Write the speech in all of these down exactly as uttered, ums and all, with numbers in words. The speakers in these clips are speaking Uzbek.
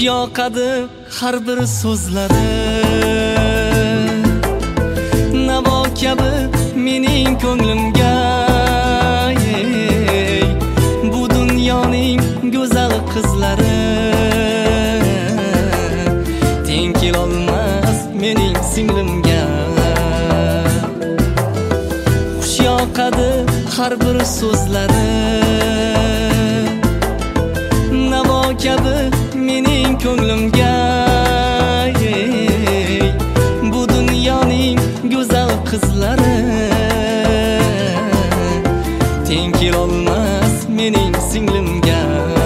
yoqadi har bir so'zlari, navo kabi mening ko'nglimga. Bu dunyoning go'zal qizlari teng kelolmas mening singlimga. Xush yoqadi har bir so'zlari, navo kabi mening ko'nglimga. Bu dunyoning go'zal qizlari teng kelolmas mening singlimga.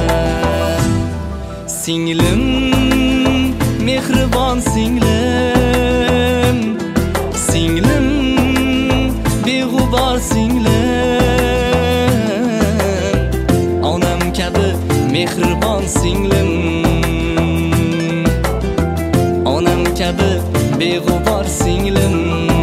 Singlim, mehribon singlim, singlim, beg'ubor singlim, onam kabi mehribon singlim, onam kabi beg'ubor singlim.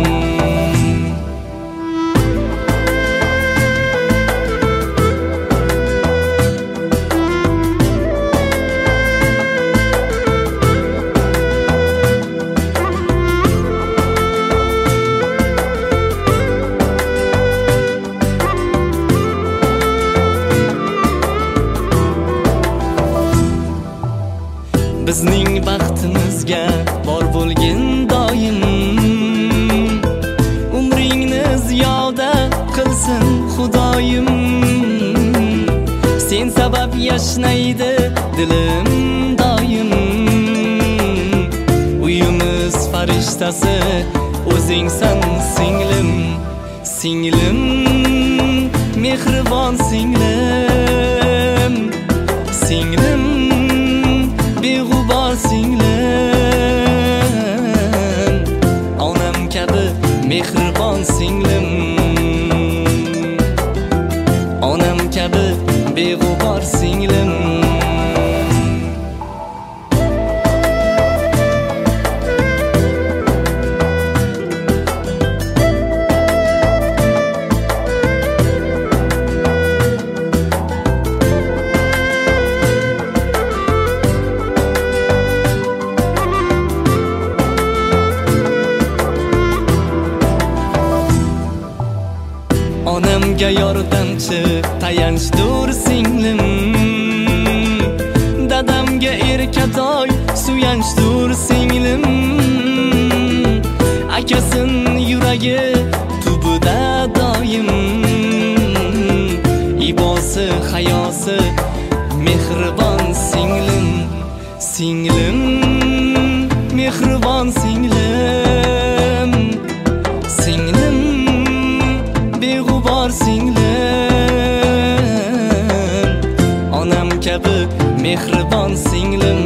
Bizning baxtimizga bor bo'lgin doim, umringni ziyoda qilsin Xudoyim. Sen sabab yashnaydi dilim doim, uyimiz farishtasi o'zingsan singlim. Singlim, mehribon singlim, singlim, beg'ubor singlim, onam kabi mehribon singlim, onam kabi beg'ubor singlim. Onamga yordamchi tayanchdir singlim, dadamga erkatoy suyanchdir singlim. Akasin yuragi tubida doim, ibosi hayosi mehribon singlim. Singlim, mehribon singlim, singlim, beg'ubor singlim, onam kabi mehribon singlim,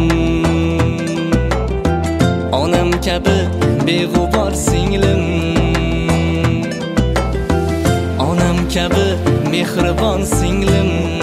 onam kabi beg'ubor singlim, onam kabi mehribon singlim.